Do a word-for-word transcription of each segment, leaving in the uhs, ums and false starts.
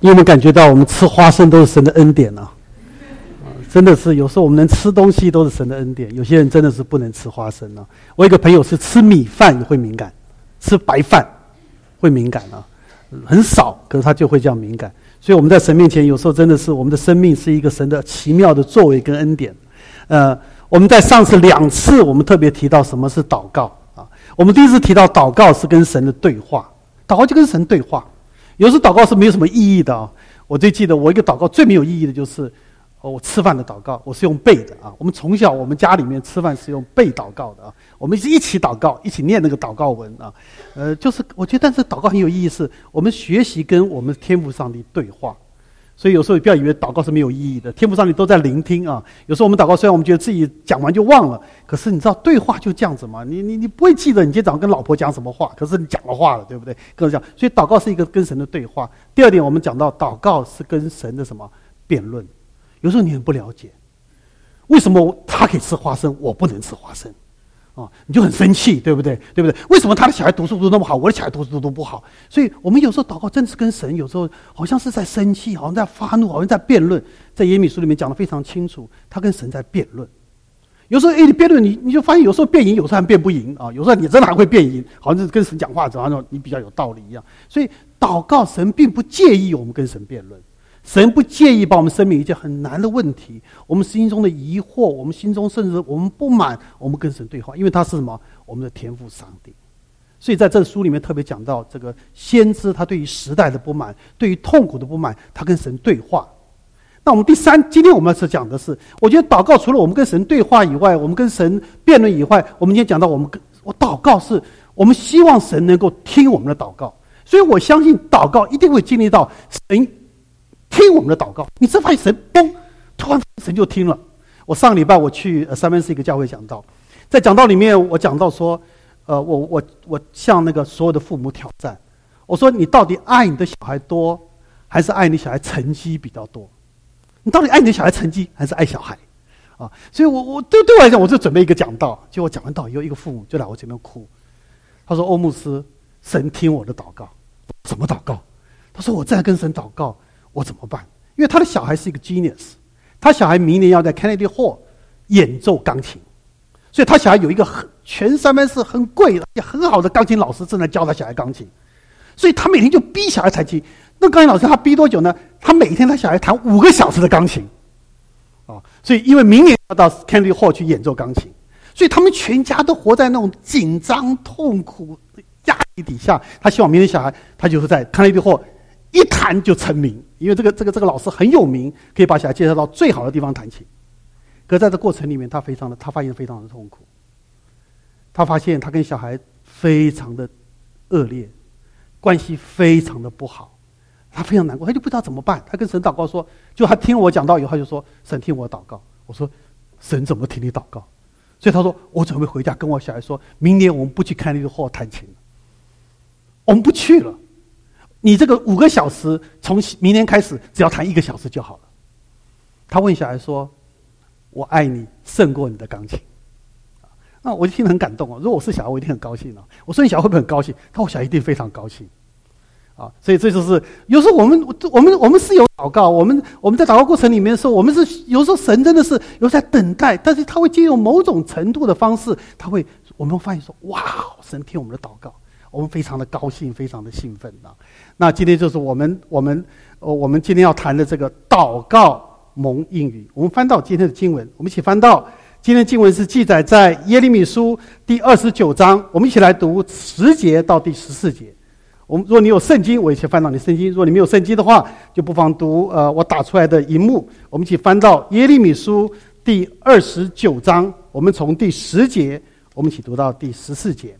你有没有感觉到我们吃花生都是神的恩典呢、啊？真的是有时候我们能吃东西都是神的恩典，有些人真的是不能吃花生呢、啊。我有一个朋友是吃米饭也会敏感，吃白饭会敏感啊，很少，可是他就会这样敏感。所以我们在神面前有时候真的是我们的生命是一个神的奇妙的作为跟恩典。呃，我们在上次两次我们特别提到什么是祷告啊。我们第一次提到祷告是跟神的对话，祷告就跟神对话。有时候祷告是没有什么意义的啊。我最记得我一个祷告最没有意义的就是，哦，我吃饭的祷告，我是用背的啊。我们从小我们家里面吃饭是用背祷告的啊。我们是一起祷告，一起念那个祷告文啊。呃，就是我觉得，但是祷告很有意义，是我们学习跟我们天父上帝对话。所以有时候不要以为祷告是没有意义的，天父上帝都在聆听啊。有时候我们祷告，虽然我们觉得自己讲完就忘了，可是你知道对话就这样子嘛？你你你不会记得你今天早上跟老婆讲什么话，可是你讲了话了，对不对？跟我讲，所以祷告是一个跟神的对话。第二点，我们讲到祷告是跟神的什么辩论？有时候你很不了解，为什么他可以吃花生，我不能吃花生？哦，你就很生气，对不对？对不对？为什么他的小孩读书读那么好，我的小孩读书读不好？所以我们有时候祷告真的是跟神，有时候好像是在生气，好像在发怒，好像在辩论。在耶利米书里面讲得非常清楚，他跟神在辩论。有时候，哎，你辩论，你你就发现有时候辩赢，有时候还辩不赢啊。有时候你真的还会辩赢，好像是跟神讲话，好像你比较有道理一样。所以祷告，神并不介意我们跟神辩论。神不介意把我们生命一件很难的问题，我们心中的疑惑，我们心中甚至我们不满，我们跟神对话，因为他是什么？我们的天父上帝。所以在这书里面特别讲到这个先知，他对于时代的不满，对于痛苦的不满，他跟神对话。那我们第三，今天我们是讲的是，我觉得祷告除了我们跟神对话以外，我们跟神辩论以外，我们今天讲到我们跟我祷告是我们希望神能够听我们的祷告，所以我相信祷告一定会经历到神听我们的祷告。你这发现神嘣，突然神就听了。我上个礼拜我去呃三藩市一个教会讲道，在讲道里面我讲到说，呃，我我我向那个所有的父母挑战，我说你到底爱你的小孩多，还是爱你小孩成绩比较多？你到底爱你的小孩成绩，还是爱小孩？啊，所以我我对对我来讲，我就准备一个讲道，结果讲完道以后，一个父母就来我这边哭，他说：“欧牧师，神听我的祷告，怎么祷告？”他说：“我再跟神祷告。”我怎么办？因为他的小孩是一个 genius， 他小孩明年要在 Kennedy Hall 演奏钢琴，所以他小孩有一个很全三藩市很贵的也很好的钢琴老师正在教他小孩钢琴，所以他每天就逼小孩弹琴。那钢琴老师他逼多久呢？他每天他小孩弹五个小时的钢琴，啊，所以因为明年要到 Kennedy Hall 去演奏钢琴，所以他们全家都活在那种紧张、痛苦、压力底下。他希望明年小孩他就是在 Kennedy Hall一弹就成名，因为这个这个这个老师很有名，可以把小孩介绍到最好的地方弹琴。可在这过程里面，他非常的，他发现非常的痛苦。他发现他跟小孩非常的恶劣，关系非常的不好，他非常难过，他就不知道怎么办。他跟神祷告说，就他听了我讲道以后，他就说：“神听我祷告。”我说：“神怎么听你祷告？”所以他说：“我准备回家跟我小孩说，明年我们不去看那个货弹琴了，我们不去了。你这个五个小时，从明年开始只要弹一个小时就好了。”他问小孩说：“我爱你胜过你的钢琴。”那我就听得很感动哦。如果我是小孩，我一定很高兴哦。我说：“你小孩会不会很高兴？”他说：“我小孩一定非常高兴。”啊，所以这就是有时候我们我们我们是有祷告，我们我们在祷告过程里面的时候，我们是有时候神真的是有在等待，但是他会借用某种程度的方式，他会我们会发现说：“哇，神听我们的祷告。”我们非常的高兴，非常的兴奋啊！那今天就是我们我们呃我们今天要谈的这个祷告蒙应允。我们翻到今天的经文，我们一起翻到今天的经文是记载在耶利米书第二十九章，我们一起来读十节到第十四节。我们如果你有圣经，我一起翻到你圣经；如果你没有圣经的话，就不妨读呃我打出来的荧幕。我们一起翻到耶利米书第二十九章，我们从第十节，我们一起读到第十四节。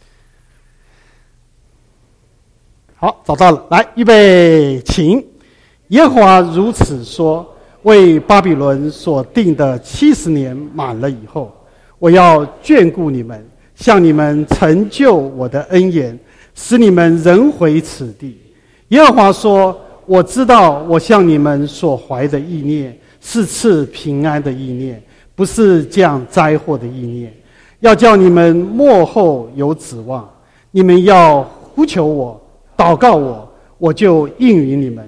好，找到了，来，预备，请。耶和华如此说：为巴比伦所定的七十年满了以后，我要眷顾你们，向你们成就我的恩言，使你们仍回此地。耶和华说：我知道我向你们所怀的意念是赐平安的意念，不是降灾祸的意念，要叫你们末后有指望。你们要呼求我，祷告我，我就应允你们。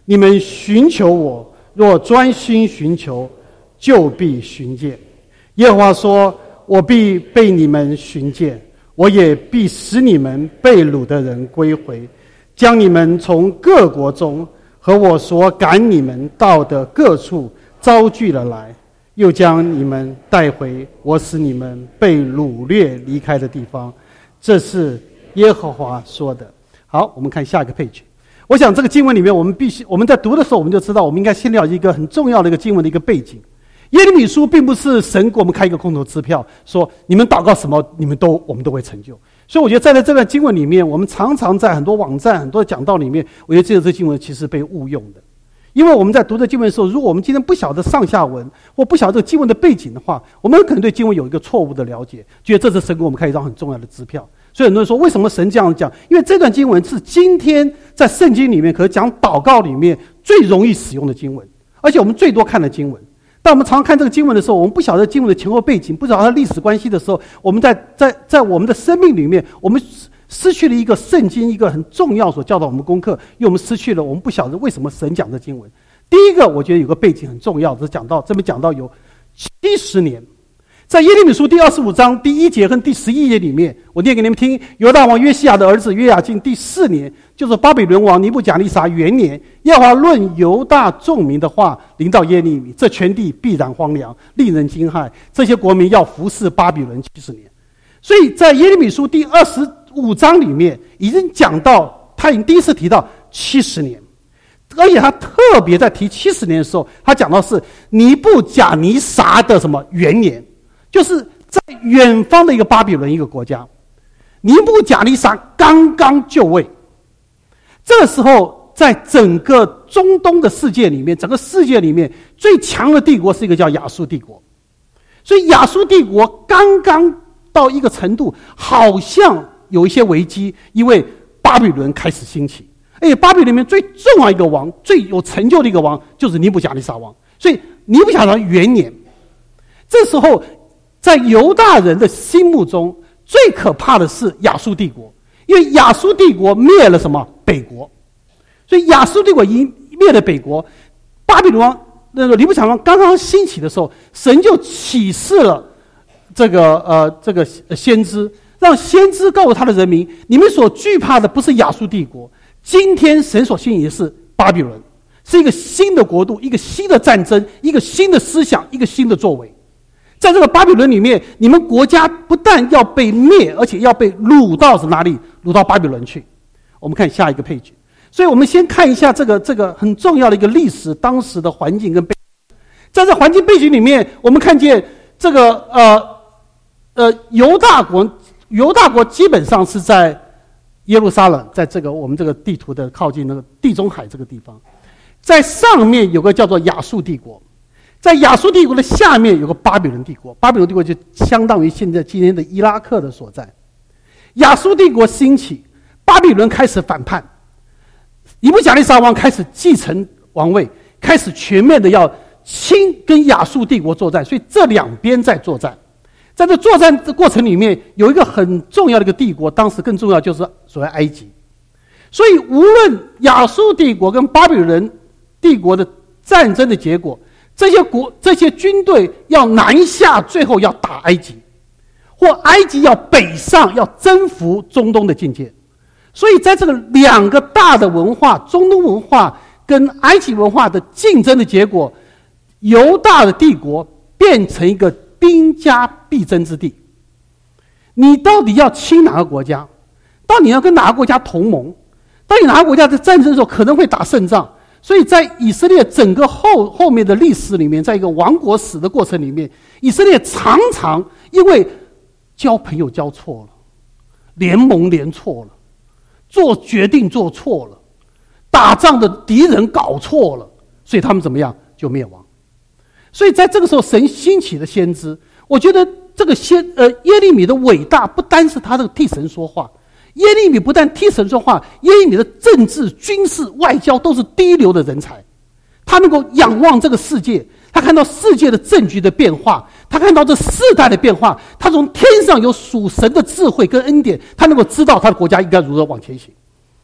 你们寻求我，若专心寻求，就必寻见。耶和华说，我必被你们寻见，我也必使你们被掳的人归回，将你们从各国中和我所赶你们到的各处招聚了来，又将你们带回我使你们被掳掠离开的地方。这是耶和华说的。好，我们看下一个 page。我想这个经文里面，我们必须我们在读的时候，我们就知道，我们应该先了解一个很重要的一个经文的一个背景。耶利米书并不是神给我们开一个空头支票，说你们祷告什么，你们都我们都会成就。所以我觉得在这段经文里面，我们常常在很多网站、很多讲道里面，我觉得这个经文其实被误用的。因为我们在读这经文的时候，如果我们今天不晓得上下文，或不晓得这个经文的背景的话，我们可能对经文有一个错误的了解，觉得这是神给我们开一张很重要的支票。所以很多人说，为什么神这样讲？因为这段经文是今天在圣经里面，可是讲祷告里面最容易使用的经文，而且我们最多看的经文。当我们常看这个经文的时候，我们不晓得经文的前后背景，不晓得它历史关系的时候，我们在在在我们的生命里面，我们失去了一个圣经一个很重要所教导我们功课，因为我们失去了，我们不晓得为什么神讲这经文。第一个，我觉得有个背景很重要，是讲到这边讲到有七十年，在耶利米书第二十五章第一节和第十一节里面，我念给你们听。犹大王约西亚的儿子约雅敬第四年，就是巴比伦王尼布甲尼撒元年，耶和华论犹大众民的话临到耶利米，这全地必然荒凉，令人惊骇，这些国民要服侍巴比伦七十年。所以在耶利米书第二十五章里面已经讲到，他已经第一次提到七十年。而且他特别在提七十年的时候，他讲到是尼布甲尼撒的什么元年，就是在远方的一个巴比伦一个国家，尼布甲尼撒刚刚就位。这个时候，在整个中东的世界里面，整个世界里面最强的帝国是一个叫亚述帝国。所以亚述帝国刚刚到一个程度，好像有一些危机，因为巴比伦开始兴起。而且巴比伦里面最重要一个王，最有成就的一个王，就是尼布甲尼撒王。所以尼布甲尼撒元年，这时候在犹大人的心目中，最可怕的是亚述帝国，因为亚述帝国灭了什么北国，所以亚述帝国已经灭了北国。巴比伦王那个尼布甲尼撒王刚刚兴起的时候，神就启示了这个呃这个先知，让先知告诉他的人民，你们所惧怕的不是亚述帝国。今天神所兴起的是巴比伦，是一个新的国度，一个新的战争，一个新的思想，一个新的作为。在这个巴比伦里面，你们国家不但要被灭，而且要被掳到是哪里？掳到巴比伦去。我们看下一个page。所以我们先看一下这个这个很重要的一个历史当时的环境跟背景。在这环境背景里面，我们看见这个呃呃犹大国，犹大国基本上是在耶路撒冷，在这个我们这个地图的靠近那个地中海这个地方，在上面有个叫做亚述帝国，在亚述帝国的下面有个巴比伦帝国，巴比伦帝国就相当于现在今天的伊拉克的所在。亚述帝国兴起，巴比伦开始反叛，尼布甲尼撒王开始继承王位，开始全面的要亲跟亚述帝国作战，所以这两边在作战。在这作战的过程里面，有一个很重要的一个帝国，当时更重要就是所谓埃及。所以无论亚述帝国跟巴比伦帝国的战争的结果，这些国这些军队要南下，最后要打埃及，或埃及要北上，要征服中东的境界。所以在这个两个大的文化，中东文化跟埃及文化的竞争的结果，犹大的帝国变成一个兵家必争之地。你到底要亲哪个国家？到底要跟哪个国家同盟？到底哪个国家在战争的时候可能会打胜仗？所以在以色列整个后后面的历史里面，在一个亡国史的过程里面，以色列常常因为交朋友交错了，联盟联错了，做决定做错了，打仗的敌人搞错了，所以他们怎么样就灭亡。所以在这个时候，神兴起的先知，我觉得这个先呃耶利米的伟大，不单是他这个替神说话，耶利米不但替神说话，耶利米的政治、军事、外交都是第一流的人才。他能够仰望这个世界，他看到世界的政局的变化，他看到这世代的变化，他从天上有属神的智慧跟恩典，他能够知道他的国家应该如何往前行。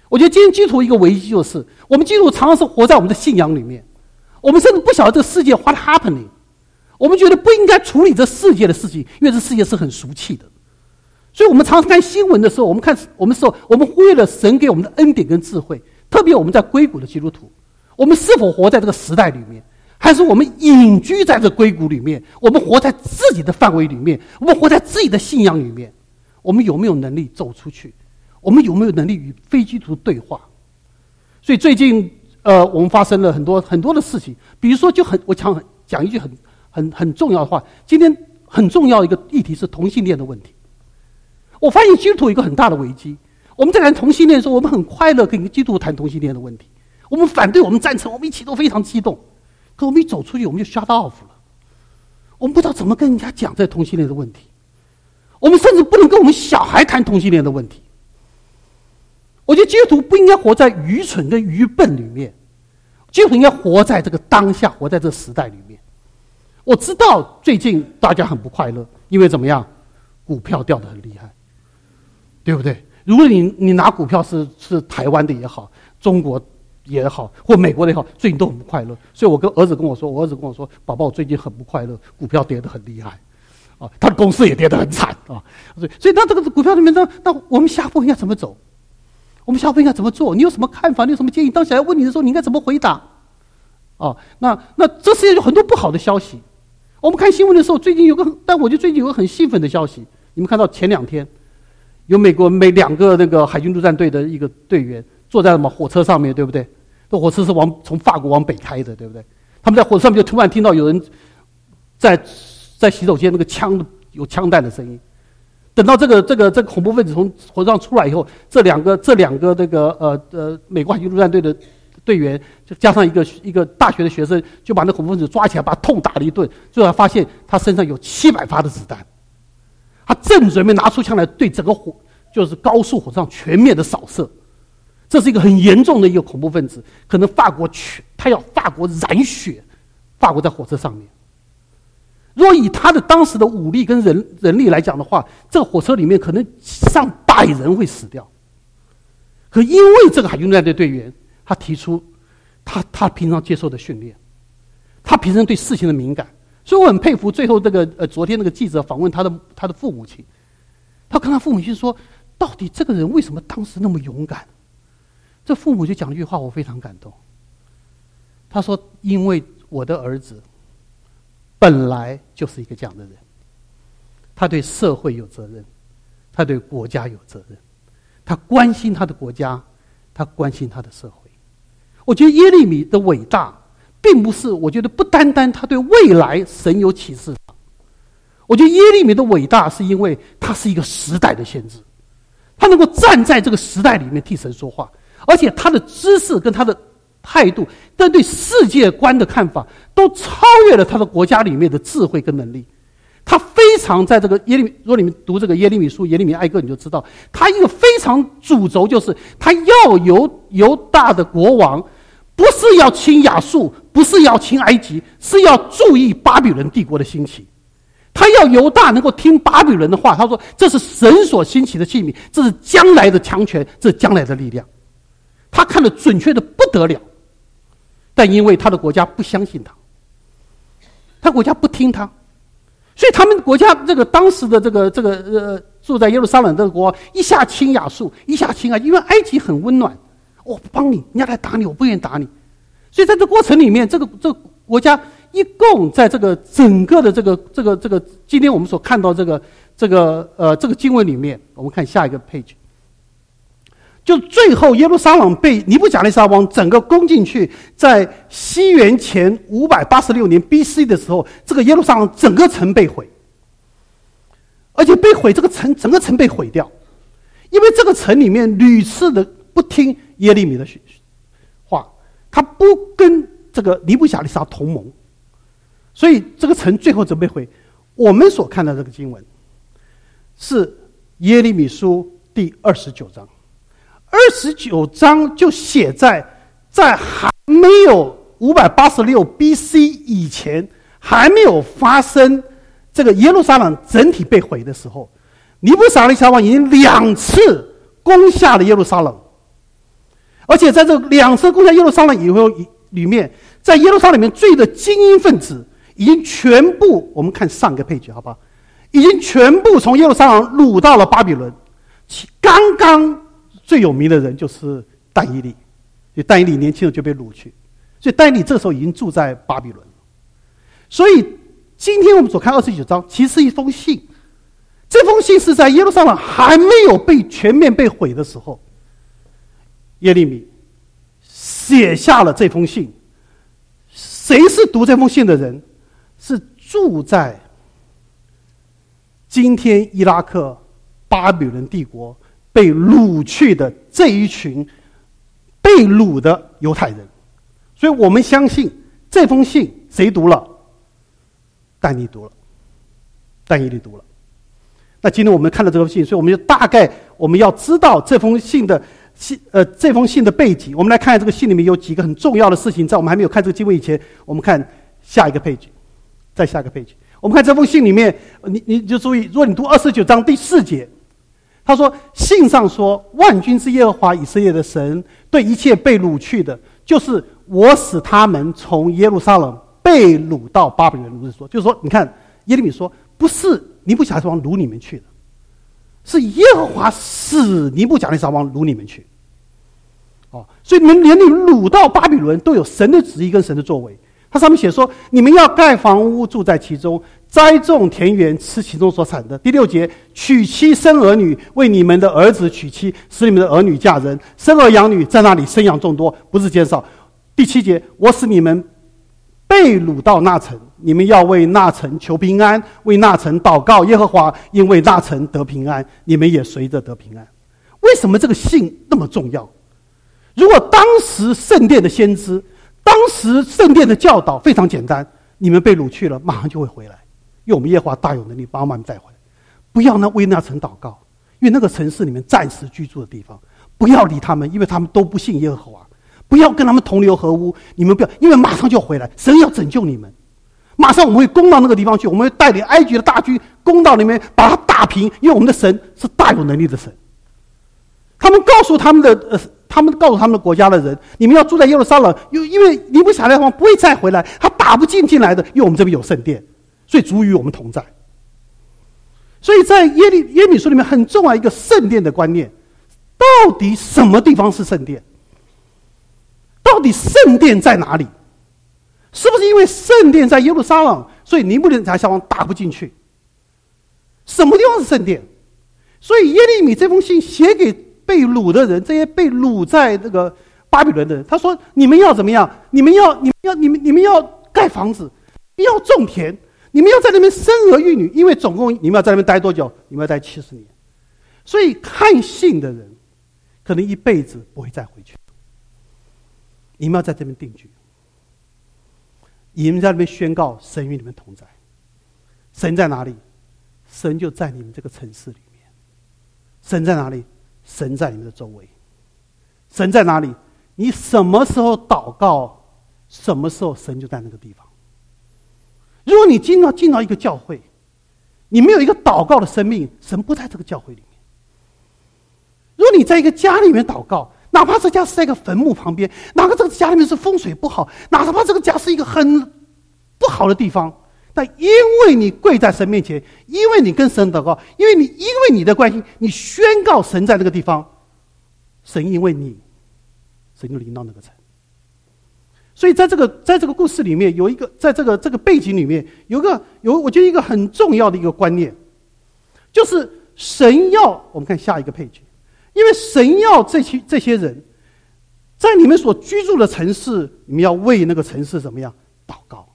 我觉得今天基督徒一个危机就是，我们基督徒常常是活在我们的信仰里面，我们甚至不晓得这个世界 what happening， 我们觉得不应该处理这世界的事情，因为这世界是很俗气的。所以我们常常看新闻的时候，我们看我们时候，我们忽略了神给我们的恩典跟智慧，特别我们在硅谷的基督徒，我们是否活在这个时代里面，还是我们隐居在这硅谷里面，我们活在自己的范围里面，我们活在自己的信仰里面，我们有没有能力走出去？我们有没有能力与非基督徒对话？所以最近呃，我们发生了很多很多的事情，比如说就很我讲讲一句很很很重要的话，今天很重要一个议题是同性恋的问题。我发现基督徒有一个很大的危机，我们在谈同性恋的时候，我们很快乐跟基督徒谈同性恋的问题，我们反对，我们赞成，我们一起都非常激动，可我们一走出去我们就 shut off 了，我们不知道怎么跟人家讲这同性恋的问题，我们甚至不能跟我们小孩谈同性恋的问题。我觉得基督徒不应该活在愚蠢跟愚笨里面，基督徒应该活在这个当下，活在这个时代里面。我知道最近大家很不快乐，因为怎么样，股票掉得很厉害，对不对？如果你你拿股票是是台湾的也好，中国也好，或美国的也好，最近都很不快乐。所以我跟儿子跟我说，我儿子跟我说，宝宝我最近很不快乐，股票跌得很厉害，啊，他的公司也跌得很惨啊。所以所以那这个股票里面，那那我们下步应该怎么走？我们下步应该怎么做？你有什么看法？你有什么建议？当小孩问你的时候，你应该怎么回答？啊，那那这世界有很多不好的消息。我们看新闻的时候，最近有个，但我觉得最近有个很兴奋的消息。你们看到前两天，有美国每两个那个海军陆战队的一个队员坐在什么火车上面，对不对？这火车是往从法国往北开的，对不对？他们在火车上面就突然听到有人在在洗手间那个枪有枪弹的声音。等到这个这个这个恐怖分子从火车上出来以后，这两个这两个那个呃呃美国海军陆战队的队员，就加上一个一个大学的学生，就把那恐怖分子抓起来，把他痛打了一顿。最后发现他身上有七百发的子弹，他正准备拿出枪来对整个火就是高速火车上全面的扫射。这是一个很严重的一个恐怖分子，可能法国全他要法国染血，法国在火车上面。若以他的当时的武力跟人人力来讲的话，这个火车里面可能上百人会死掉。可因为这个海军陆战队队员，他提出他他平常接受的训练，他平常对事情的敏感，所以我很佩服最后这个呃昨天那个记者访问他的他的父母亲，他跟他父母亲说，到底这个人为什么当时那么勇敢？这父母就讲了一句话，我非常感动。他说：“因为我的儿子。”本来就是一个这样的人，他对社会有责任，他对国家有责任，他关心他的国家，他关心他的社会。我觉得耶利米的伟大，并不是我觉得不单单他对未来神有启示，我觉得耶利米的伟大是因为他是一个时代的先知，他能够站在这个时代里面替神说话，而且他的知识跟他的态度，但对世界观的看法，都超越了他的国家里面的智慧跟能力。他非常在这个耶利米，如果你们读这个耶利米书、耶利米哀歌，你就知道，他一个非常主轴就是，他要由犹大的国王，不是要亲亚述，不是要亲埃及，是要注意巴比伦帝国的兴起。他要犹大能够听巴比伦的话，他说这是神所兴起的器皿，这是将来的强权，这是将来的力量。他看得准确的不得了。但因为他的国家不相信他，他国家不听他，所以他们国家这个当时的这个这个呃住在耶路撒冷这个国王一下亲亚述，一下亲埃及，因为埃及很温暖，我不帮你，人家来打你，我不愿意打你，所以在这过程里面，这个这个国家一共在这个整个的这个这个这个今天我们所看到这个这个呃这个经文里面，我们看下一个 page。就最后耶路撒冷被尼布甲尼撒王整个攻进去，在西元前五百八十六年 B C 的时候，这个耶路撒冷整个城被毁，而且被毁，这个城整个城被毁掉，因为这个城里面屡次的不听耶利米的话，他不跟这个尼布甲尼撒同盟，所以这个城最后就被毁。我们所看到这个经文是耶利米书第二十九章。二十九章就写在在还没有五百八十六 B C 以前，还没有发生这个耶路撒冷整体被毁的时候，尼布甲尼撒王已经两次攻下了耶路撒冷， 而且在这两次攻下耶路撒冷以后里面，在耶路撒冷里面罪的精英分子已经全部，我们看上个配角好不好？已经全部从耶路撒冷掳到了巴比伦。刚刚最有名的人就是但以理，所以但以理年轻的就被掳去，所以但以理这时候已经住在巴比伦。所以今天我们所看二十九章其实是一封信，这封信是在耶路撒冷还没有被全面被毁的时候，耶利米写下了这封信。谁是读这封信的人？是住在今天伊拉克巴比伦帝国被掳去的这一群被掳的犹太人。所以我们相信这封信谁读了？但以理读了，但以理读了。那今天我们看到这封信，所以我们就大概我们要知道这封信的信呃这封信的背景。我们来看看这个信里面有几个很重要的事情，在我们还没有看这个经文以前，我们看下一个page，再下一个page。我们看这封信里面，你你就注意，如果你读二十九章第四节，他说信上说，万军之耶和华以色列的神对一切被掳去的，就是我使他们从耶路撒冷被掳到巴比伦。如是说，就是说，你看耶利米说，不是尼布甲尼撒王掳你们去的，是耶和华使尼布甲尼撒王掳你们去。哦，所以你们连你们掳到巴比伦都有神的旨意跟神的作为。它上面写说，你们要盖房屋住在其中，栽种田园吃其中所产的。第六节，娶妻生儿女，为你们的儿子娶妻，使你们的儿女嫁人，生儿养女，在那里生养众多，不是减少。第七节，我使你们被掳到那城，你们要为那城求平安，为那城祷告耶和华，因为那城得平安，你们也随着得平安。为什么这个信那么重要？如果当时圣殿的先知，当时圣殿的教导非常简单，你们被掳去了，马上就会回来，因为我们耶和华大有能力把我们带回来。不要呢为那城祷告，因为那个城是你们暂时居住的地方，不要理他们，因为他们都不信耶和华。不要跟他们同流合污，你们不要，因为马上就回来，神要拯救你们。马上我们会攻到那个地方去，我们会带领埃及的大军攻到里面，把它打平，因为我们的神是大有能力的神。他们告诉他们的呃，他们告诉他们的国家的人，你们要住在耶路撒冷，因因为尼布甲尼撒王不会再回来，他打不进进来的，因为我们这边有圣殿，所以足与我们同在。所以在耶利耶利米书里面很重要一个圣殿的观念，到底什么地方是圣殿？到底圣殿在哪里？是不是因为圣殿在耶路撒冷，所以尼布甲尼撒王打不进去？什么地方是圣殿？所以耶利米这封信写给被掳的人，这些被掳在这个巴比伦的人，他说：你们要怎么样？你们要，你们要，你们你们要盖房子，你们要种田，你们要在那边生儿育女，因为总共你们要在那边待多久？你们要待七十年。所以看信的人，可能一辈子不会再回去。你们要在这边定居，你们在那边宣告神与你们同在。神在哪里？神就在你们这个城市里面。神在哪里？神在你们的周围。神在哪里？你什么时候祷告，什么时候神就在那个地方。如果你进到进到一个教会，你没有一个祷告的生命，神不在这个教会里面。如果你在一个家里面祷告，哪怕这家是在一个坟墓旁边，哪怕这个家里面是风水不好，哪怕这个家是一个很不好的地方，但因为你跪在神面前，因为你跟神祷告，因为你因为你的关系，你宣告神在那个地方，神因为你，神就临到那个城。所以在这个在这个故事里面，有一个在这个这个背景里面，有一个有我觉得一个很重要的一个观念，就是神要我们看下一个page。因为神要这些这些人，在你们所居住的城市，你们要为那个城市怎么样祷告。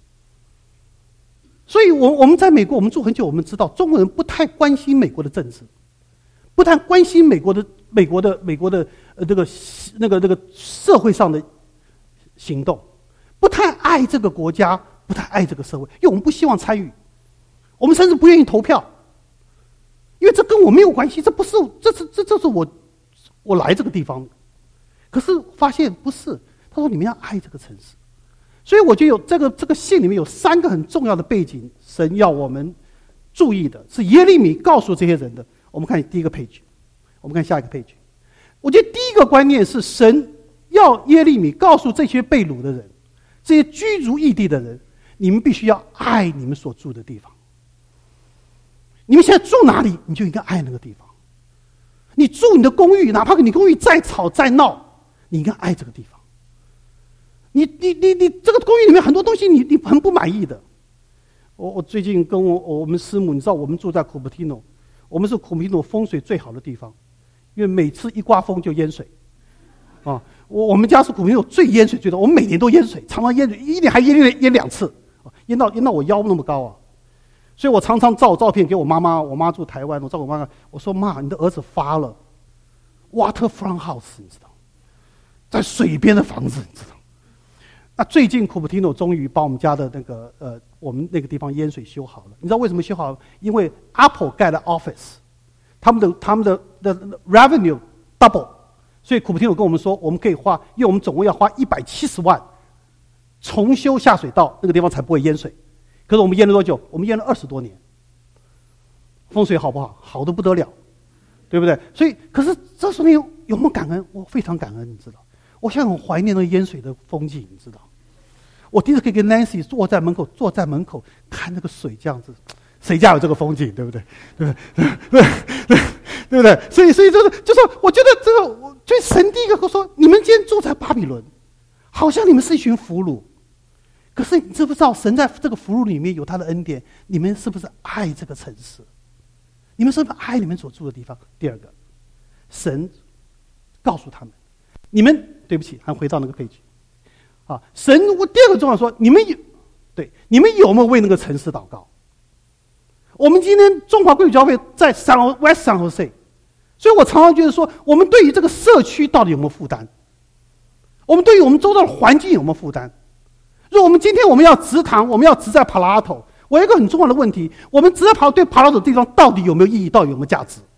所以我我们在美国，我们住很久，我们知道中国人不太关心美国的政治，不太关心美国的美国的美国的呃这个那个那个社会上的行动，不太爱这个国家，不太爱这个社会，因为我们不希望参与，我们甚至不愿意投票。因为这跟我没有关系，这不是，这是这这是我我来这个地方的。可是发现不是，他说你们要爱这个城市，所以我就有这个这个信里面有三个很重要的背景，神要我们注意的，是耶利米告诉这些人的。我们看第一个page，我们看下一个page， 我觉得第一个观念是，神要耶利米告诉这些被掳的人，这些居住异地的人，你们必须要爱你们所住的地方。你们现在住哪里，你就应该爱那个地方。你住你的公寓，哪怕你公寓再吵再闹，你应该爱这个地方。你你你你这个公寓里面很多东西你你很不满意的。我我最近跟我我们师母，你知道我们住在库普提诺，我们是库普提诺风水最好的地方，因为每次一刮风就淹水。啊，我我们家是库普提诺最淹水最多，我们每年都淹水，常常淹水，一年还淹淹两次，淹到淹到我腰那么高啊。所以我常常照照片给我妈妈，我妈住台湾，我照我妈妈，我说妈，你的儿子发了 waterfront house， 你知道，在水边的房子，你知道。那最近库普提诺终于把我们家的那个呃，我们那个地方淹水修好了。你知道为什么修好了？因为 Apple 盖了 office， 他们的他们的的 revenue double， 所以库普提诺跟我们说，我们可以花，因为我们总共要花一百七十万重修下水道，那个地方才不会淹水。可是我们淹了多久？我们淹了二十多年。风水好不好？好得不得了，对不对？所以，可是这说明有有没有感恩？我非常感恩，你知道。我现在很怀念那个淹水的风景，你知道。我第一次可以跟 Nancy 坐在门口，坐在门口看那个水这样子，谁家有这个风景，对不对？对不对？对对对不对？所以，所以就是就是，我觉得这个，我就神第一个跟我说，你们今天住在巴比伦，好像你们是一群俘虏。可是你知不知道，神在这个俘虏里面有他的恩典？你们是不是爱这个城市？你们是不是爱你们所住的地方？第二个，神告诉他们，你们对不起，还回到那个配句啊。神，我第二个重要说，你们有对你们有没有为那个城市祷告？我们今天中华贵族教会在San West San Jose，所以我常常觉得说，我们对于这个社区到底有没有负担？我们对于我们周遭的环境有没有负担？如果我们今天我们要植堂，我们要植在帕拉头，我有一个很重要的问题：我们植在帕对帕拉头的地方到底有没有意义？到底有没有价值？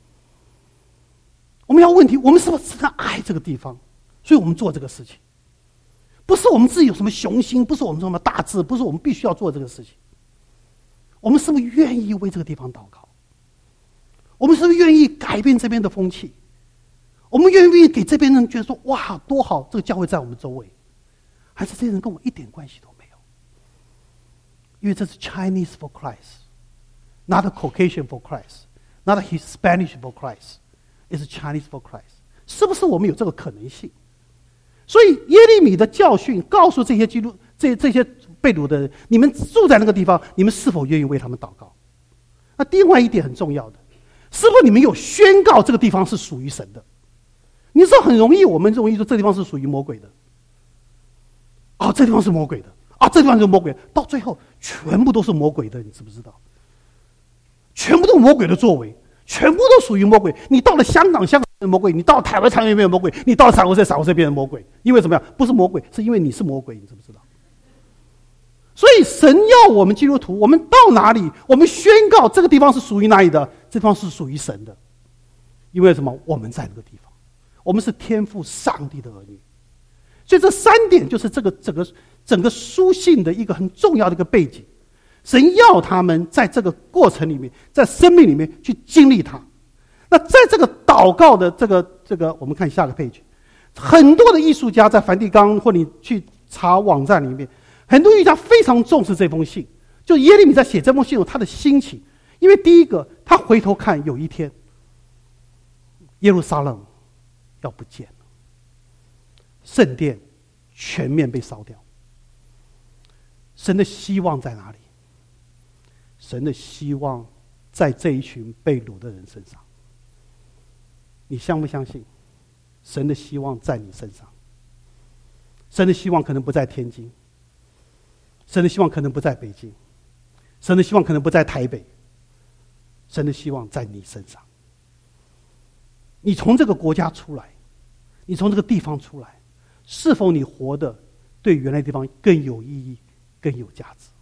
我们要问题：我们是不是真的爱这个地方？所以我们做这个事情，不是我们自己有什么雄心，不是我们什么大志，不是我们必须要做这个事情。我们是不是愿意为这个地方祷告？我们是不是愿意改变这边的风气？我们愿不愿意给这边人觉得说：哇，多好，这个教会在我们周围？还是这些人跟我一点关系都没有？因为这是 Chinese for Christ， not a Caucasian for Christ， not a Hispanic for Christ， it's Chinese for Christ。是不是我们有这个可能性？所以耶利米的教训告诉这些基督、这这些被掳的人，你们住在那个地方，你们是否愿意为他们祷告？那另外一点很重要的，是不是你们有宣告这个地方是属于神的？你知道很容易，我们容易说这地方是属于魔鬼的。啊，这地方是魔鬼的啊，这地方是魔鬼的，到最后全部都是魔鬼的，你知不知道？全部都是魔鬼的作为，全部都属于魔鬼。你到了香港，香港变成魔鬼；你到了台湾，台湾变成魔鬼；你到了散户社，散户社变成魔鬼。因为怎么样？不是魔鬼，是因为你是魔鬼，你知不知道？所以神要我们基督徒，我们到哪里，我们宣告这个地方是属于哪里的，这地方是属于神的。因为什么？我们在那个地方，我们是天父上帝的儿女。所以这三点就是这个整个整个书信的一个很重要的一个背景。神要他们在这个过程里面，在生命里面去经历它。那在这个祷告的这个这个，我们看下个page，很多的艺术家在梵蒂冈或你去查网站里面，很多艺术家非常重视这封信。就耶利米在写这封信有他的心情，因为第一个，他回头看有一天，耶路撒冷要不见了。圣殿全面被烧掉，神的希望在哪里？神的希望在这一群被掳的人身上。你相不相信？神的希望在你身上。神的希望可能不在天津，神的希望可能不在北京，神的希望可能不在台北，神的希望在你身上。你从这个国家出来，你从这个地方出来，是否你活得对原来地方更有意义、更有价值？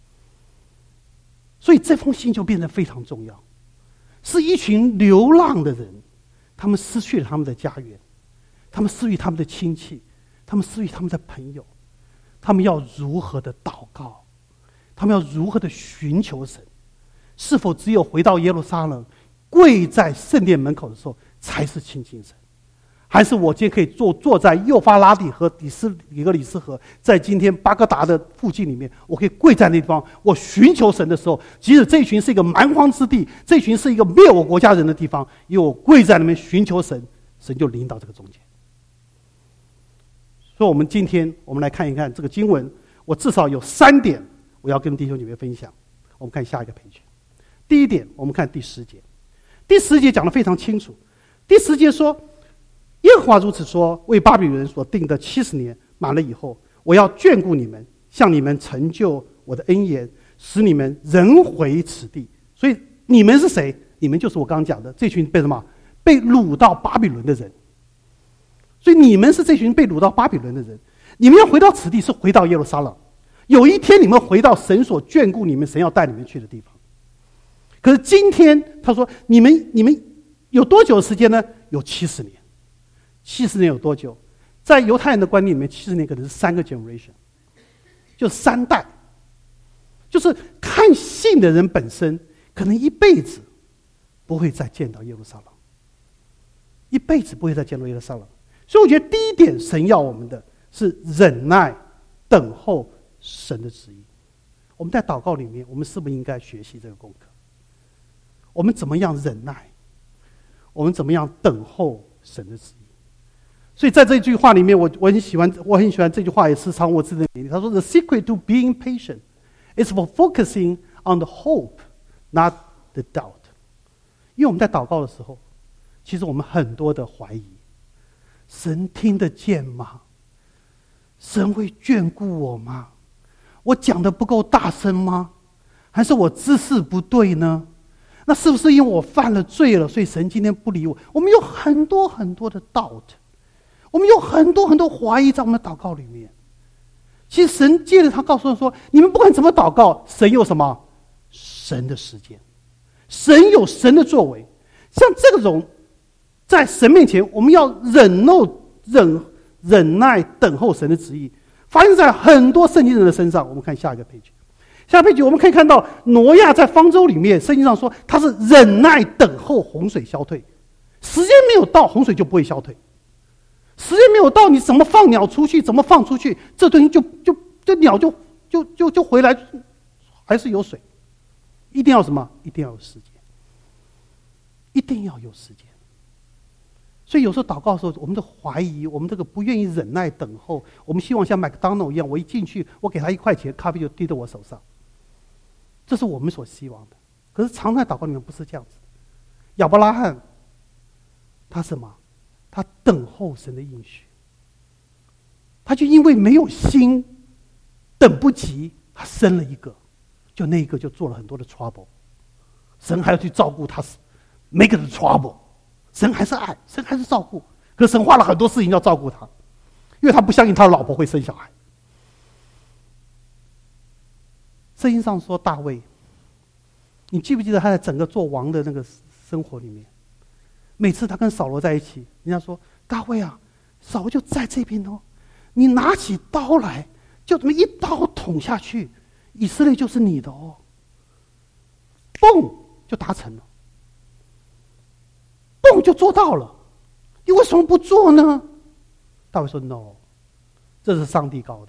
所以这封信就变得非常重要，是一群流浪的人，他们失去了他们的家园，他们失去他们的亲戚，他们失去他们的朋友，他们要如何的祷告？他们要如何的寻求神？是否只有回到耶路撒冷，跪在圣殿门口的时候，才是亲近神？ 还是我今天可以坐坐在幼发拉底和底斯里格里斯河，在今天巴格达的附近里面，我可以跪在那地方，我寻求神的时候，即使这一群是一个蛮荒之地，这一群是一个灭我国家人的地方，因为我跪在那边寻求神，神就领导这个中间。所以我们今天我们来看一看这个经文，我至少有三点我要跟弟兄姐妹分享。我们看下一个 page。第一点，我们看第十节。第十节讲得非常清楚。第十节说，耶和华如此说，为巴比伦人所定的七十年满了以后，我要眷顾你们，向你们成就我的恩言，使你们人回此地。所以你们是谁？你们就是我刚刚讲的这群被什么？被掳到巴比伦的人。所以你们是这群被掳到巴比伦的人，你们要回到此地，是回到耶路撒冷。有一天你们回到神所眷顾你们、神要带你们去的地方。可是今天他说，你们你们有多久的时间呢？有七十年。七十年有多久？在犹太人的观念里面，七十年可能是三个 generation， 就三代。就是看信的人本身可能一辈子不会再见到耶路撒冷，一辈子不会再见到耶路撒冷。所以我觉得第一点，神要我们的是忍耐，等候神的旨意。我们在祷告里面，我们是不是应该学习这个功课？我们怎么样忍耐？我们怎么样等候神的旨意？所以在这句话里面，我我很喜欢，我很喜欢这句话，也是常我自己的勉励。他说 ：“The secret to being patient is for focusing on the hope, not the doubt。”因为我们在祷告的时候，其实我们很多的怀疑。神听得见吗？神会眷顾我吗？我讲的不够大声吗？还是我姿势不对呢？那是不是因为我犯了罪了，所以神今天不理我？我们有很多很多的 doubt， 我们有很多很多怀疑在我们的祷告里面。其实神接着他告诉我说，你们不管怎么祷告，神有什么？神的时间，神有神的作为。像这种在神面前，我们要忍耐、忍忍耐等候神的旨意，发生在很多圣经人的身上。我们看下一个 page， 下一个 page 我们可以看到挪亚在方舟里面，圣经上说他是忍耐等候洪水消退，时间没有到，洪水就不会消退。时间没有到，你怎么放鸟出去，怎么放出去，这东西就就这鸟就就就就回来，还是有水。一定要什么？一定要有时间，一定要有时间。所以有时候祷告的时候，我们的怀疑，我们这个不愿意忍耐等候，我们希望像麦当劳一样，我一进去，我给他一块钱，咖啡就滴到我手上，这是我们所希望的。可是常在祷告里面不是这样子。亚伯拉罕，他什么？他等候神的应许，他就因为没有心，等不及，他生了一个，就那一个就做了很多的 trouble， 神还要去照顾他 make the trouble， 神还是爱，神还是照顾，可是神花了很多事情要照顾他，因为他不相信他的老婆会生小孩。圣经上说大卫，你记不记得他在整个做王的那个生活里面，每次他跟扫罗在一起，人家说大卫啊，扫罗就在这边哦，你拿起刀来，就这么一刀捅下去，以色列就是你的哦，嘣就达成了，嘣就做到了，你为什么不做呢？大卫说 no， 这是上帝搞的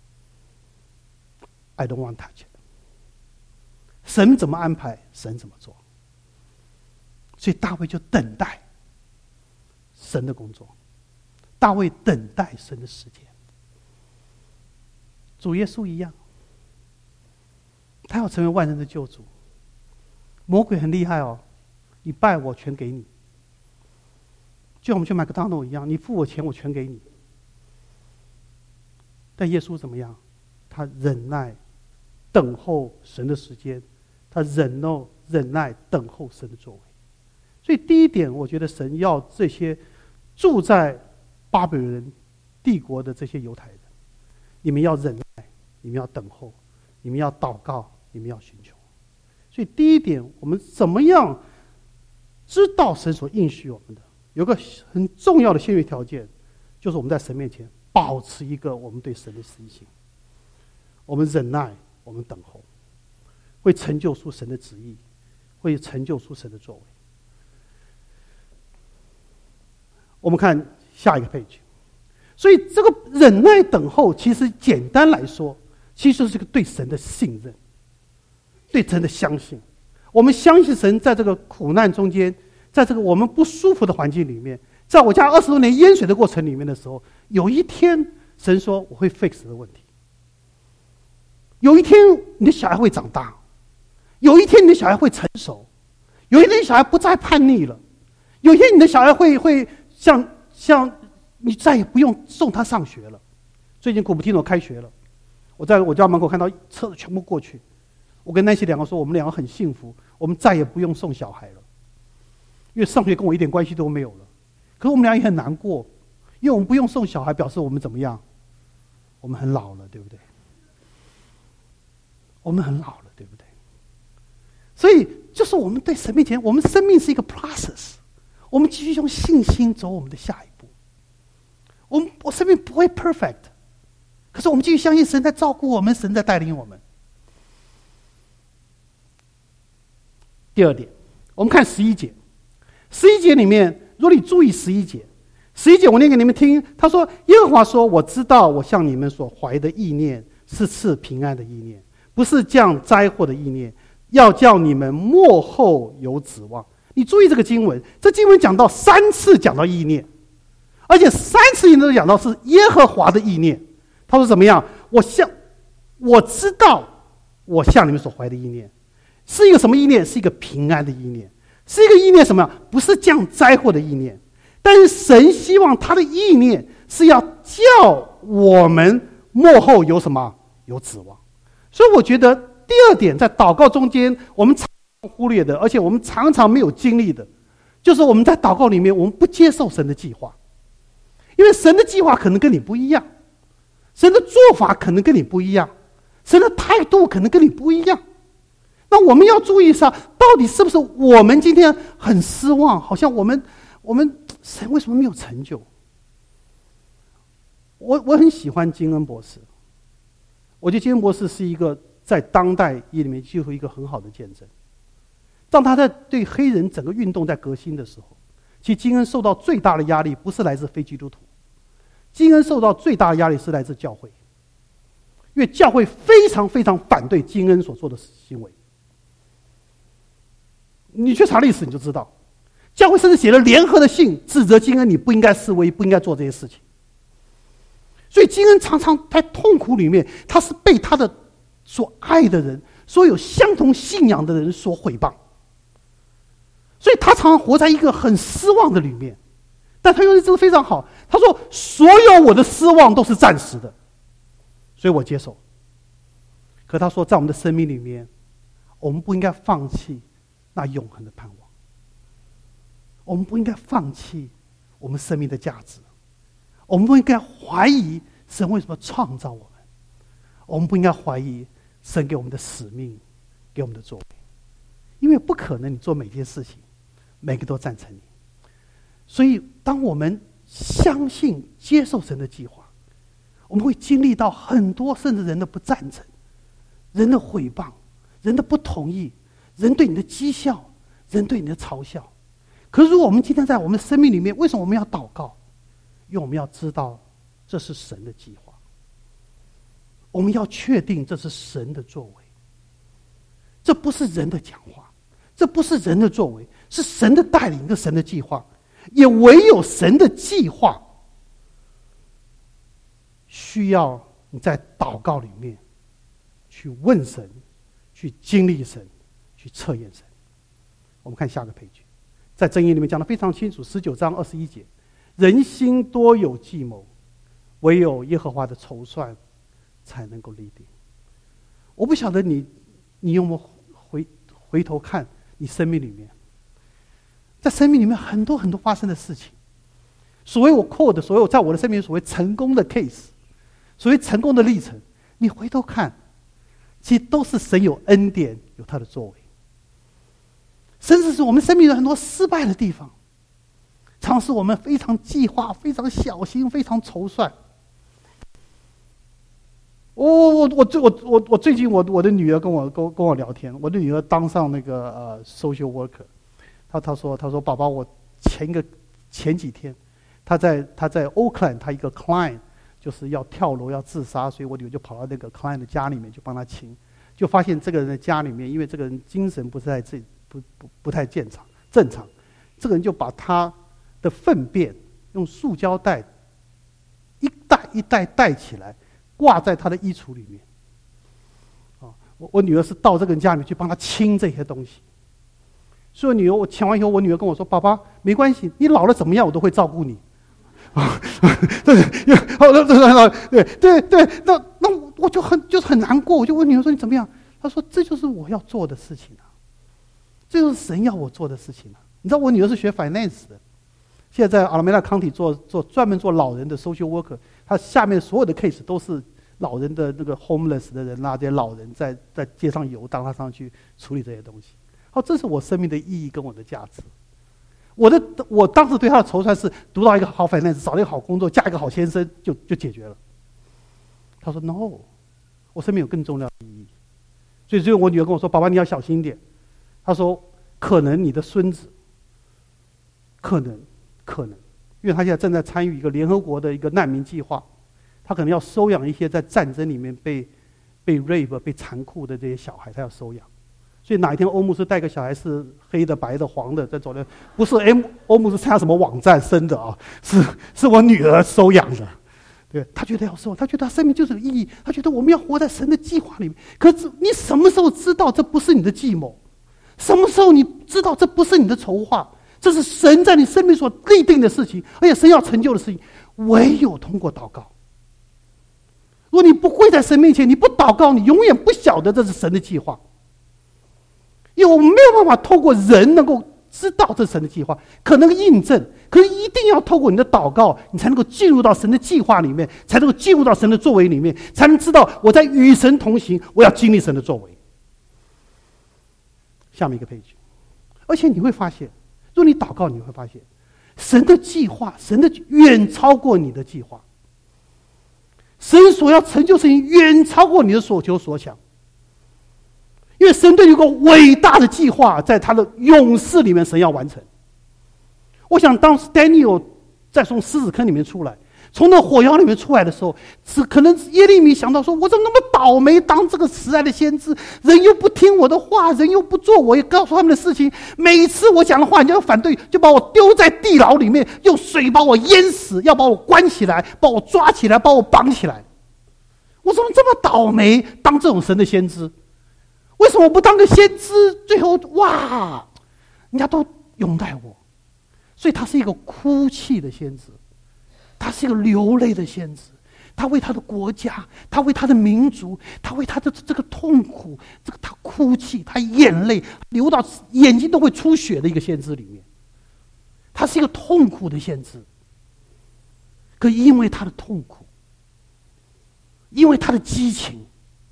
，I don't want to touch it。神怎么安排，神怎么做。所以大卫就等待神的工作，大卫等待神的时间。主耶稣一样，他要成为万人的救主。魔鬼很厉害哦，你拜我全给你，就像我们去麦当劳一样，你付我钱我全给你。但耶稣怎么样？他忍耐等候神的时间，他忍耐忍耐等候神的作为。所以第一点，我觉得神要这些住在巴比伦帝国的这些犹太人，你们要忍耐，你们要等候，你们要祷告，你们要寻求。所以第一点，我们怎么样知道神所应许我们的？有个很重要的先决条件，就是我们在神面前保持一个我们对神的信心，我们忍耐，我们等候，会成就出神的旨意，会成就出神的作为。我们看下一个 page。所以这个忍耐等候，其实简单来说，其实就是个对神的信任，对神的相信。我们相信神在这个苦难中间，在这个我们不舒服的环境里面，在我家二十多年淹水的过程里面的时候，有一天神说我会 fix 这个问题。有一天你的小孩会长大，有一天你的小孩会成熟，有一天你的小孩不再叛逆了，有一天你的小孩会会像像你再也不用送他上学了。最近古普提诺开学了，我在我家门口看到车子全部过去，我跟南希两个说，我们两个很幸福，我们再也不用送小孩了，因为上学跟我一点关系都没有了。可是我们俩也很难过，因为我们不用送小孩，表示我们怎么样？我们很老了，对不对？我们很老了，对不对？所以就是我们对神面前，我们生命是一个 process， 我们继续用信心走我们的下一步。我们我生命不会 perfect， 可是我们继续相信神在照顾我们，神在带领我们。第二点，我们看十一节，十一节里面，如果你注意十一节，十一节我念给你们听，他说：“耶和华说，我知道我向你们所怀的意念是赐平安的意念，不是降灾祸的意念，要叫你们末后有指望。”你注意这个经文，这经文讲到三次讲到意念，而且三次都讲到是耶和华的意念。他说怎么样？我向我知道我向你们所怀的意念是一个什么意念？是一个平安的意念，是一个意念什么样？不是降灾祸的意念。但是神希望他的意念是要叫我们末后有什么？有指望。所以我觉得第二点在祷告中间我们常常忽略的，而且我们常常没有经历的，就是我们在祷告里面我们不接受神的计划。因为神的计划可能跟你不一样，神的做法可能跟你不一样，神的态度可能跟你不一样。那我们要注意一下，到底是不是我们今天很失望，好像我们我们神为什么没有成就？我我很喜欢金恩博士，我觉得金恩博士是一个在当代里面几乎一个很好的见证。当他在对黑人整个运动在革新的时候，其实金恩受到最大的压力不是来自非基督徒，金恩受到最大的压力是来自教会，因为教会非常非常反对金恩所做的行为。你去查历史你就知道，教会甚至写了联合的信指责金恩你不应该示威，不应该做这些事情。所以金恩常常在痛苦里面，他是被他的所爱的人，所有相同信仰的人所毁谤，所以他常常活在一个很失望的里面。但他用的这个非常好，他说所有我的失望都是暂时的，所以我接受。可他说在我们的生命里面，我们不应该放弃那永恒的盼望，我们不应该放弃我们生命的价值，我们不应该怀疑神为什么创造我们，我们不应该怀疑神给我们的使命，给我们的作为，因为不可能你做每件事情每个都赞成你。所以当我们相信接受神的计划，我们会经历到很多甚至人的不赞成，人的毁谤，人的不同意，人对你的讥笑，人对你的嘲笑。可是如果我们今天在我们的生命里面，为什么我们要祷告？因为我们要知道这是神的计划，我们要确定这是神的作为，这不是人的讲话，这不是人的作为，是神的带领跟神的计划。也唯有神的计划需要你在祷告里面去问神，去经历神，去测验神。我们看下个配句，在箴言里面讲得非常清楚，十九章二十一节，人心多有计谋，唯有耶和华的筹算才能够立定。我不晓得你你有没有回回头看你生命里面，在生命里面很多很多发生的事情，所谓我 quote 的所有在我的生命所谓成功的 case， 所谓成功的历程，你回头看，其实都是神有恩典，有他的作为。甚至是我们生命有很多失败的地方，常是我们非常计划、非常小心、非常筹算。我我我我我我我最近我我的女儿跟我跟跟我聊天，我的女儿当上那个呃 social worker。他他说他说爸爸，我前一个前几天他在他在 Oakland， 他一个 client 就是要跳楼要自杀，所以我女儿就跑到那个 client 的家里面去帮他亲，就发现这个人的家里面，因为这个人精神不太正不不不太正常正常，这个人就把他的粪便用塑胶袋一袋一袋带起来，挂在他的衣橱里面。啊，我我女儿是到这个人家里面去帮他清这些东西。所以女儿我清完以后，我女儿跟我说：“爸爸，没关系，你老了怎么样，我都会照顾你。”啊，对对对对，那那我就很就是很难过，我就问女儿说：“你怎么样？”她说：“这就是我要做的事情啊，这就是神要我做的事情啊。”你知道我女儿是学 finance 的，现在在阿拉梅达 County 做做专门做老人的 social worker， 她下面所有的 case 都是老人的那个 homeless 的人啦，这些老人在在街上游荡，她上去处理这些东西。好，这是我生命的意义跟我的价值。我的我当时对他的筹算是读到一个好 finance， 找一个好工作，嫁一个好先生就就解决了。他说 no， 我生命有更重要的意义。所以最后我女儿跟我说：“爸爸，你要小心一点。”他说：“可能你的孙子，可能可能，因为他现在正在参与一个联合国的一个难民计划，他可能要收养一些在战争里面被被 rape 被残酷的这些小孩，他要收养。所以哪一天欧姆斯带个小孩是黑的、白的、黄的在走的，不是 M 欧姆斯参加什么网站生的啊，是是我女儿收养的。对，他觉得要收，他觉得他生命就是有意义，他觉得我们要活在神的计划里面。可是你什么时候知道这不是你的计谋？什么时候你知道这不是你的筹划？这是神在你生命所立定的事情，而且神要成就的事情，唯有通过祷告。如果你不跪在神面前，你不祷告，你永远不晓得这是神的计划。因为我们没有办法透过人能够知道这是神的计划，可能印证，可是一定要透过你的祷告，你才能够进入到神的计划里面，才能够进入到神的作为里面，才能知道我在与神同行，我要经历神的作为。下面一个配句，而且你会发现，如果你祷告，你会发现，神的计划，神的远超过你的计划，神所要成就的事情远超过你的所求所想。因为神对你有个伟大的计划，在他的勇士里面，神要完成。我想，当 Daniel 在从狮子坑里面出来，从那火窑里面出来的时候，只可能耶利米想到说：“我怎么那么倒霉，当这个时代的先知，人又不听我的话，人又不做我也告诉他们的事情。每一次我讲的话，人家要反对，就把我丢在地牢里面，用水把我淹死，要把我关起来，把我抓起来，把我绑起来。我怎么这么倒霉，当这种神的先知？”为什么我不当个先知？最后哇，人家都拥戴我，所以他是一个哭泣的先知，他是一个流泪的先知，他为他的国家，他为他的民族，他为他的这个痛苦，这个他哭泣，他眼泪流到眼睛都会出血的一个先知里面，他是一个痛苦的先知。可因为他的痛苦，因为他的激情，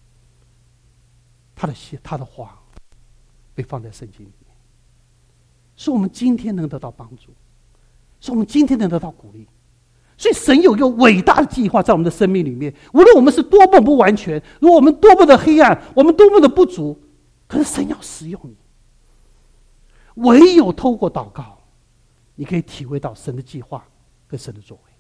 他的他的话被放在圣经里面，使我们今天能得到帮助，使我们今天能得到鼓励。所以神有一个伟大的计划在我们的生命里面，无论我们是多么不完全，如果我们多么的黑暗，我们多么的不足，可是神要使用你。唯有透过祷告，你可以体会到神的计划跟神的作为。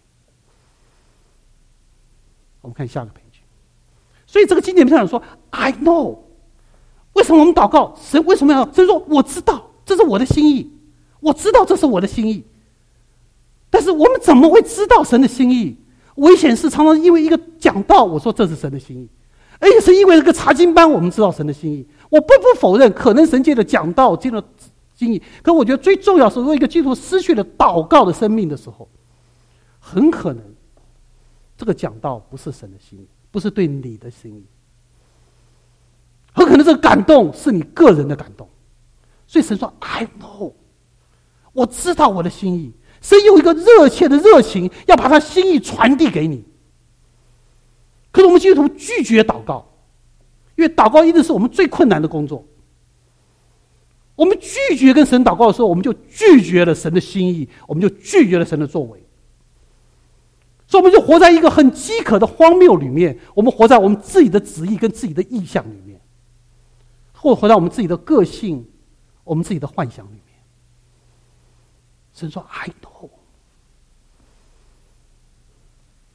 我们看下个ページ。所以这个经典里面讲说 I know， 为什么我们祷告？神为什么要？神说我知道这是我的心意，我知道这是我的心意。但是我们怎么会知道神的心意？危险是常常因为一个讲道，我说这是神的心意，而且是因为这个查经班，我们知道神的心意。我不不否认，可能神借着讲道，借着心意。可我觉得最重要是，如果一个基督徒失去了祷告的生命的时候，很可能这个讲道不是神的心意，不是对你的心意，很可能这个感动是你个人的感动。所以神说 I know， 我知道我的心意。神有一个热切的热情，要把他心意传递给你。可是我们基督徒拒绝祷告，因为祷告一直是我们最困难的工作。我们拒绝跟神祷告的时候，我们就拒绝了神的心意，我们就拒绝了神的作为。所以我们就活在一个很饥渴的荒谬里面，我们活在我们自己的旨意跟自己的意向里面，或者活在我们自己的个性、我们自己的幻想里面。神说 I know，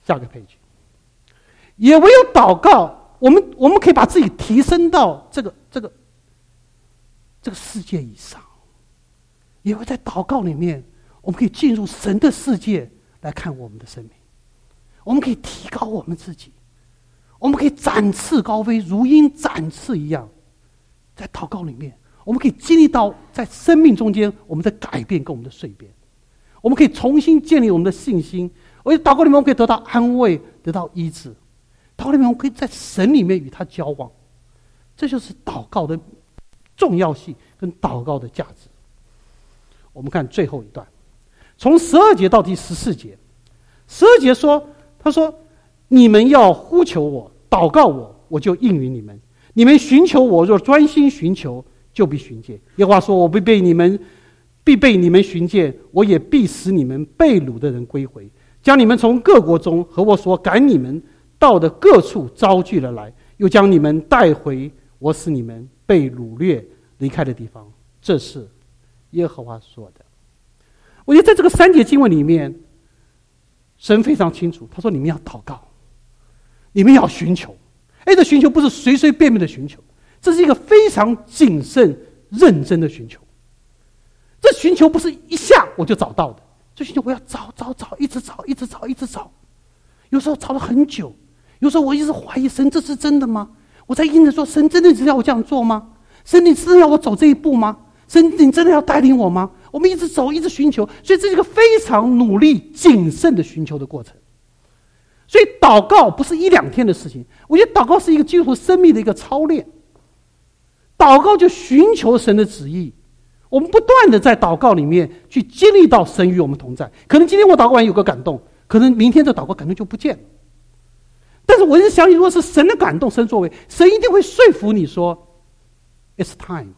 下个 page。也唯有祷告，我们我们可以把自己提升到这个这个这个世界以上。也会在祷告里面，我们可以进入神的世界来看我们的生命。我们可以提高我们自己，我们可以展翅高飞，如鹰展翅一样。在祷告里面，我们可以经历到在生命中间我们的改变跟我们的蜕变。我们可以重新建立我们的信心，而且祷告里面我们可以得到安慰，得到医治。祷告里面我们可以在神里面与他交往，这就是祷告的重要性跟祷告的价值。我们看最后一段，从十二节到第十四节。十二节说，他说：“你们要呼求我，祷告我，我就应允你们。你们寻求我，若专心寻求，就必寻见。耶和华说：我必被你们，必被你们寻见，我也必使你们被掳的人归回，将你们从各国中和我所赶你们到的各处招聚了来，又将你们带回我使你们被掳掠离开的地方。这是耶和华说的。”我觉得在这个三节经文里面，神非常清楚，他说：“你们要祷告，你们要寻求。”哎，这寻求不是随随便便的寻求，这是一个非常谨慎、认真的寻求。这寻求不是一下我就找到的，这寻求我要找找找，一直找，一直找，一直找。有时候找了很久，有时候我一直怀疑神，这是真的吗？我在印着说，神真的是要我这样做吗？神，你真的要我走这一步吗？神，你真的要带领我吗？我们一直走，一直寻求，所以这是一个非常努力、谨慎的寻求的过程。所以祷告不是一两天的事情，我觉得祷告是一个基督徒生命的一个操练。祷告就寻求神的旨意，我们不断的在祷告里面去经历到神与我们同在。可能今天我祷告完有个感动，可能明天这祷告感动就不见了。但是我是相信，如果是神的感动、神作为，神一定会说服你说 "It's time"，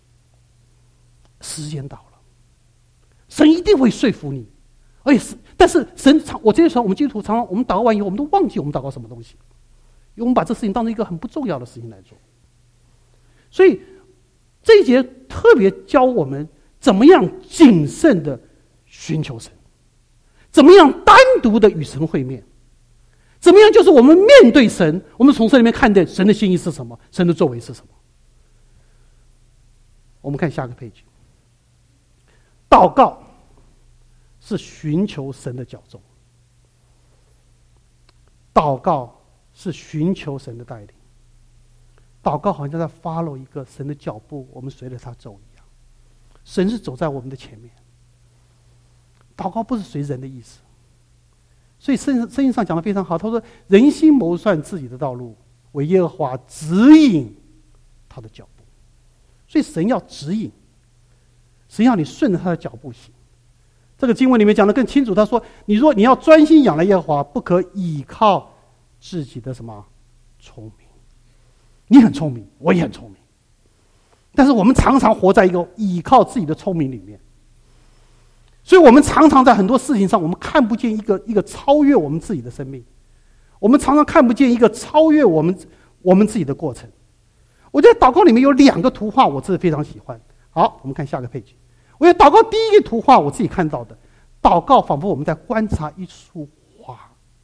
时间到了。神一定会说服你，而且是，但是神常，我这些时候我们基督徒常常，我们祷告完以后，我们都忘记我们祷告什么东西，因为我们把这事情当成一个很不重要的事情来做。所以这一节特别教我们怎么样谨慎的寻求神，怎么样单独的与神会面，怎么样就是我们面对神，我们从神里面看见神的心意是什么，神的作为是什么。我们看下个page。祷告是寻求神的脚踪，祷告是寻求神的带领，祷告好像在 follow 一个神的脚步，我们随着他走一样。神是走在我们的前面，祷告不是随人的意思。所以圣圣经上讲得非常好，他说：“人心谋算自己的道路，为耶和华指引他的脚步。”所以神要指引。神要你顺着他的脚步行。这个经文里面讲得更清楚，他说：你若你要专心仰赖耶和华，不可倚靠自己的什么聪明。你很聪明，我也很聪明，但是我们常常活在一个倚靠自己的聪明里面，所以我们常常在很多事情上，我们看不见一个一个超越我们自己的生命，我们常常看不见一个超越我们我们自己的过程。我觉得祷告里面有两个图画，我真的非常喜欢。好，我们看下个page。我觉得祷告第一个图画，我自己看到的，祷告仿佛我们在观察一束花。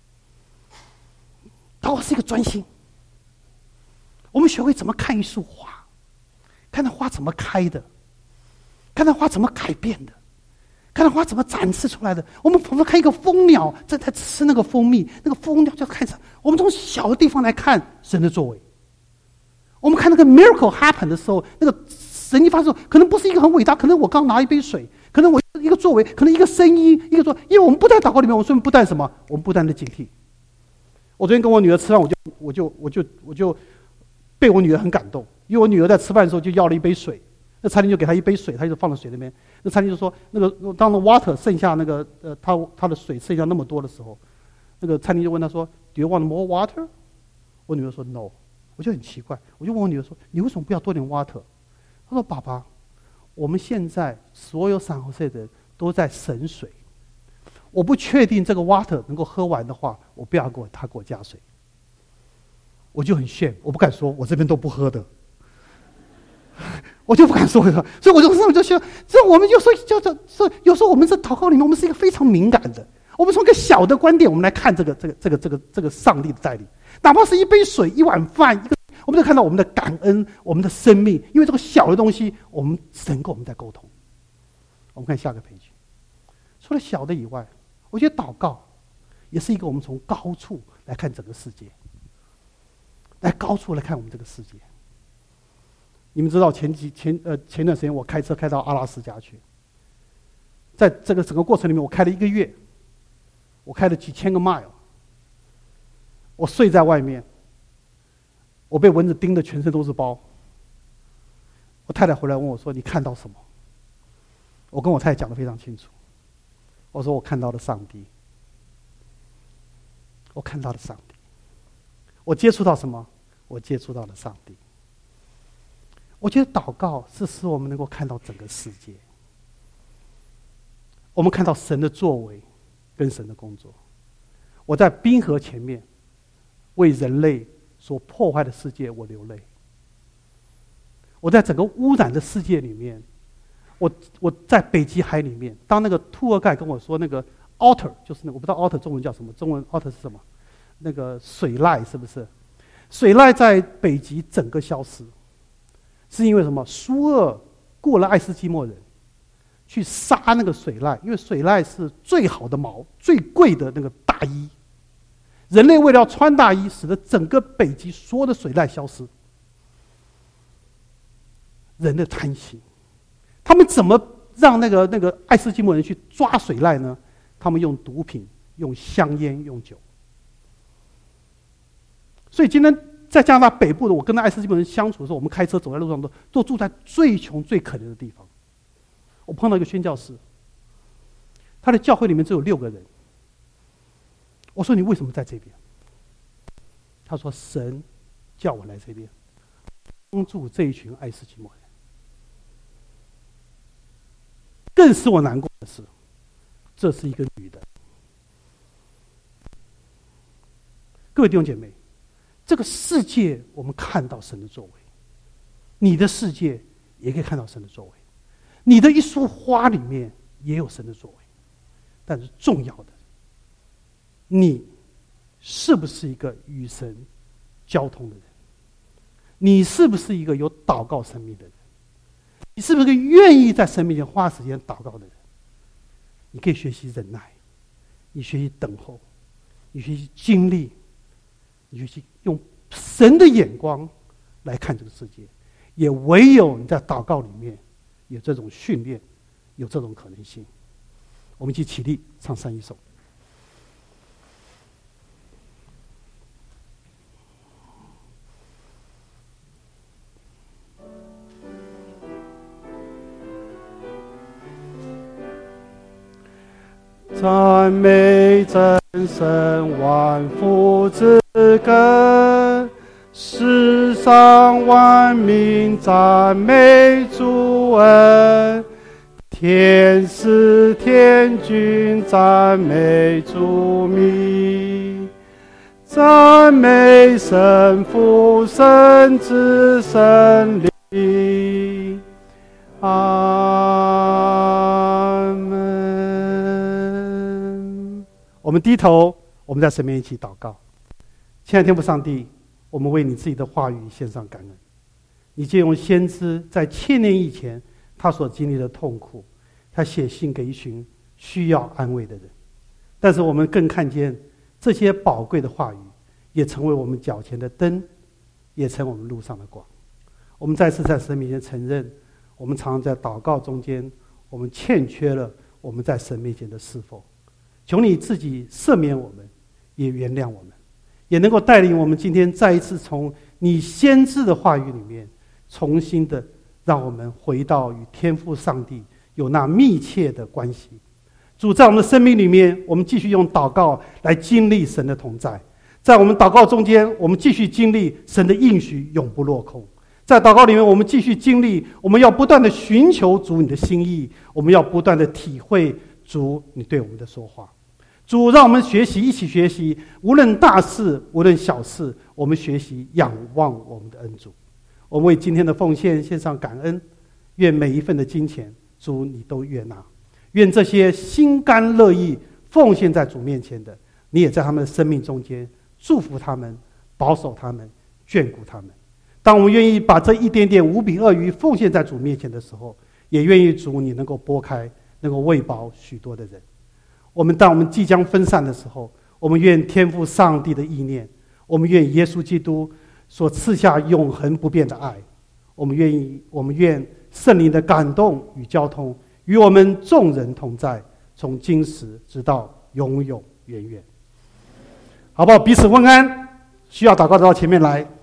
祷告是一个专心，我们学会怎么看一束花，看到花怎么开的，看到花怎么改变的，看到花怎么展示出来的。我们仿佛看一个蜂鸟正在吃那个蜂蜜，那个蜂鸟就开始。我们从小的地方来看神的作为，我们看那个 miracle happen 的时候，那个神迹发生的时候，可能不是一个很伟大，可能我刚拿一杯水，可能我一个作为，可能一个声音，一个作为。因为我们不在祷告里面，我们说不但什么，我们不断的警惕。我昨天跟我女儿吃饭，我就我就我就我就被我女儿很感动，因为我女儿在吃饭的时候就要了一杯水，那餐厅就给她一杯水，她就放在水那边。那餐厅就说，那个当那 water 剩下那个呃，她她的水剩下那么多的时候，那个餐厅就问她说 ，Do you want more water？ 我女儿说 No， 我就很奇怪，我就问我女儿说，你为什么不要多点 water？他说：“爸爸，我们现在所有San Jose的人都在省水，我不确定这个 water 能够喝完的话，我不要给我他给我加水。”我就很炫，我不敢说，我这边都不喝的，我就不敢说所以我就我就说，这我们有时候就这，有时候我们在祷告里面，我们是一个非常敏感的， 我们从一个小的观点，我们来看这个这个这个这个这个上帝的带领，哪怕是一杯水、一碗饭，一个，我们就看到我们的感恩，我们的生命，因为这个小的东西，我们神跟我们在沟通。我们看下个培训，除了小的以外，我觉得祷告也是一个我们从高处来看整个世界，来高处来看我们这个世界。你们知道前几前呃前段时间我开车开到阿拉斯加去，在这个整个过程里面，我开了一个月，我开了几千个 mile， 我睡在外面，我被蚊子叮得全身都是包。我太太回来问我说：“你看到什么？”我跟我太太讲得非常清楚，我说我看到了上帝，我看到了上帝，我接触到什么？我接触到了上帝。我觉得祷告是使我们能够看到整个世界，我们看到神的作为跟神的工作。我在冰河前面为人类所破坏的世界我流泪，我在整个污染的世界里面，我我在北极海里面，当那个兔儿盖跟我说那个 otter 就是那个，我不知道 otter 中文叫什么，中文 otter 是什么？那个水濑是不是？水濑在北极整个消失，是因为什么？苏俄雇了爱斯基摩人去杀那个水濑，因为水濑是最好的毛、最贵的那个大衣。人类为了要穿大衣，使得整个北极所有的水濑消失。人的贪心，他们怎么让那个那个爱斯基摩人去抓水濑呢？他们用毒品、用香烟、用酒。所以今天在加拿大北部的，我跟那爱斯基摩人相处的时候，我们开车走在路上都都住在最穷最可怜的地方。我碰到一个宣教士，他的教会里面只有六个人。我说你为什么在这边？他说神叫我来这边，帮助这一群爱斯基摩人。更使我难过的是，这是一个女的。各位弟兄姐妹，这个世界我们看到神的作为，你的世界也可以看到神的作为，你的一束花里面也有神的作为。但是重要的，你是不是一个与神交通的人？你是不是一个有祷告生命的人？你是不是一个愿意在神面前花时间祷告的人？你可以学习忍耐，你学习等候，你学习经历，你学习用神的眼光来看这个世界。也唯有你在祷告里面有这种训练，有这种可能性。我们一起起立唱三一首。赞美真神万福之根，世上万民赞美主恩，天使天君赞美主名，赞美神父神子神灵。阿门。我们低头，我们在神面前一起祷告。亲爱的天父上帝，我们为你自己的话语献上感恩。你借用先知在千年以前他所经历的痛苦，他写信给一群需要安慰的人。但是我们更看见这些宝贵的话语也成为我们脚前的灯，也成为我们路上的光。我们再次在神面前承认，我们常常在祷告中间，我们欠缺了我们在神面前的侍奉。求你自己赦免我们，也原谅我们，也能够带领我们今天再一次从你先知的话语里面，重新的让我们回到与天父上帝有那密切的关系。主，在我们的生命里面，我们继续用祷告来经历神的同在。在我们祷告中间，我们继续经历神的应许永不落空。在祷告里面，我们继续经历，我们要不断的寻求主你的心意，我们要不断的体会主你对我们的说话。主，让我们学习，一起学习，无论大事无论小事，我们学习仰望我们的恩主。我们为今天的奉献献上感恩，愿每一份的金钱主你都悦纳，愿这些心甘乐意奉献在主面前的，你也在他们的生命中间祝福他们，保守他们，眷顾他们。当我们愿意把这一点点五饼二鱼奉献在主面前的时候，也愿意主你能够拨开，能够喂饱许多的人。我们当我们即将分散的时候，我们愿天父上帝的意念，我们愿耶稣基督所赐下永恒不变的爱，我们愿意，我们愿圣灵的感动与交通与我们众人同在，从今时直到永永远远。好不好？彼此问安，需要祷告的到前面来。